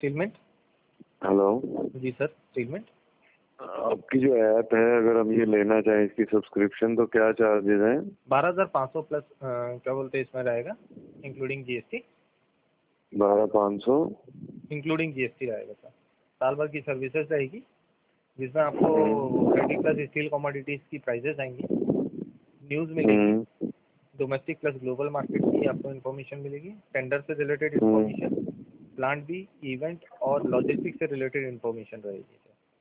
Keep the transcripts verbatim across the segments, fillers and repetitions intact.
स्टीलमेंट। Hello जी sir, स्टीलमेंट। आपकी जो app है, अगर हम ये लेना चाहें इसकी सब्सक्रिप्शन, तो क्या चार्जेस हैं? बारह हजार पाँच सौ प्लस क्या बोलते हैं इसमें रहेगा, इंक्लूडिंग जीएसटी। बारह पाँच सौ इंक्लूडिंग जीएसटी रहेगा सर। साल भर की सर्विसेज रहेगी, जिसमें आपको थर्टी प्लस स्टील कमोडिटीज की प्राइजेस आएंगी, न्यूज़ मिलेगी, डोमेस्टिक प्लस ग्लोबल मार्केट की आपको इन्फॉर्मेशन मिलेगी, टेंडर से रिलेटेड इन्फॉर्मेशन, प्लांट भी, इवेंट और लॉजिस्टिक से रिलेटेड इन्फॉर्मेशन रहेगी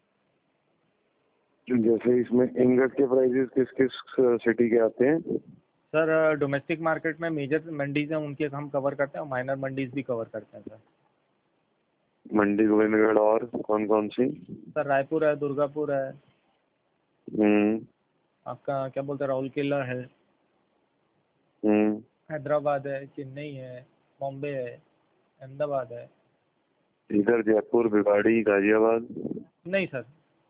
सर। जैसे इसमें इंगट के प्राइसेस किस किस सिटी के आते हैं? सर डोमेस्टिक मार्केट में मेजर मंडीज हैं उनके हम कवर करते हैं और माइनर मंडीज भी कवर करते हैं सर। मंडी गोविंदगढ़ और कौन कौन सी? सर रायपुर है, दुर्गापुर है, हम्म आपका क्या बोलते हैं राउरकेला है, हम्म हैदराबाद है, चेन्नई है, बॉम्बे है, अहमदाबाद है। इधर जयपुर, भिवाड़ी, गाजियाबाद? नहीं सर,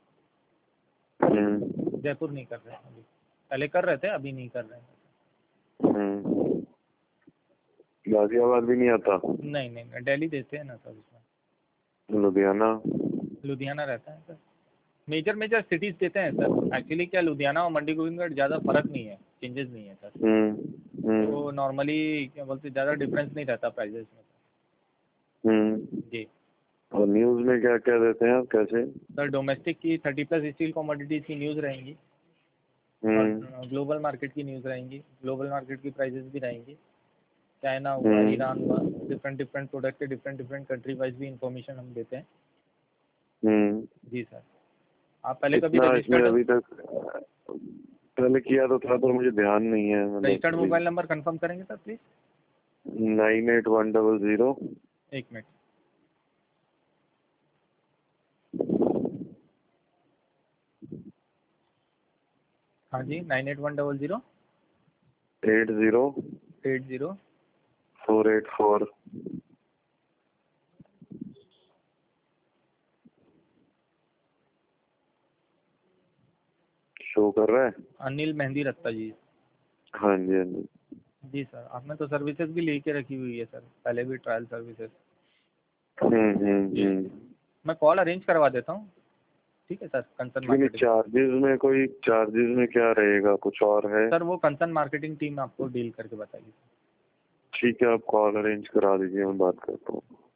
हम्म जयपुर नहीं कर रहे हैं अभी, पहले कर रहे थे, अभी नहीं कर रहे हैं। हम्म गाजियाबाद भी नहीं आता? नहीं नहीं नहीं, दिल्ली देते हैं ना सर उसमें। लुधियाना? लुधियाना रहता है सर। मेजर मेजर सिटीज देते हैं सर। एक्चुअली क्या, लुधियाना और मंडी गोविंदगढ़ ज़्यादा फर्क नहीं है, चेंजेस नहीं है सर। हम्म हम्म तो नॉर्मली क्या बोलते, ज़्यादा डिफरेंस नहीं रहता प्राइजेस में हम्म जी। और न्यूज़ में क्या क्या देते हैं आप, कैसे? सर डोमेस्टिक की थर्टी प्लस स्टील कमोडिटीज़ की न्यूज़ रहेंगी और हम्म ग्लोबल मार्केट की न्यूज़ रहेंगी, ग्लोबल मार्केट की प्राइजेस भी रहेंगी। चाइना हुआ, हम्म ईरान हुआ, डिफरेंट डिफरेंट प्रोडक्ट के डिफरेंट डिफरेंट कंट्री वाइज भी इंफॉर्मेशन हम देते हैं हम्म जी सर। आप पहले कभी इतना इसमें रजिस्टर्ड अभी तक पहले किया तो था, पर मुझे ध्यान नहीं है। रजिस्टर्ड मतलब मोबाइल नंबर कंफर्म करेंगे sir please? Nine eight one double zero एक मिनट। हाँ जी, nine eight one double zero eight zero eight zero four eight four. Show कर रहा है? अनिल मेहंदी रत्ता जी। हाँ जी हाँ जी। जी सर, आपने तो सर्विसेज भी लेके रखी हुई है सर, पहले भी ट्रायल सर्विसेज। हम्म हम्म जी हम्म मैं कॉल अरेंज करवा देता हूँ, ठीक है सर। कंसर्न नहीं, मार्केटिंग चार्जेस में कोई चार्जेस में क्या रहेगा, कुछ और है? सर, वो कंसर्न मार्केटिंग टीम आपको डील करके बताएगी। ठीक है, आप कॉल अरेंज करा दीजिए, मैं बात करता हूँ।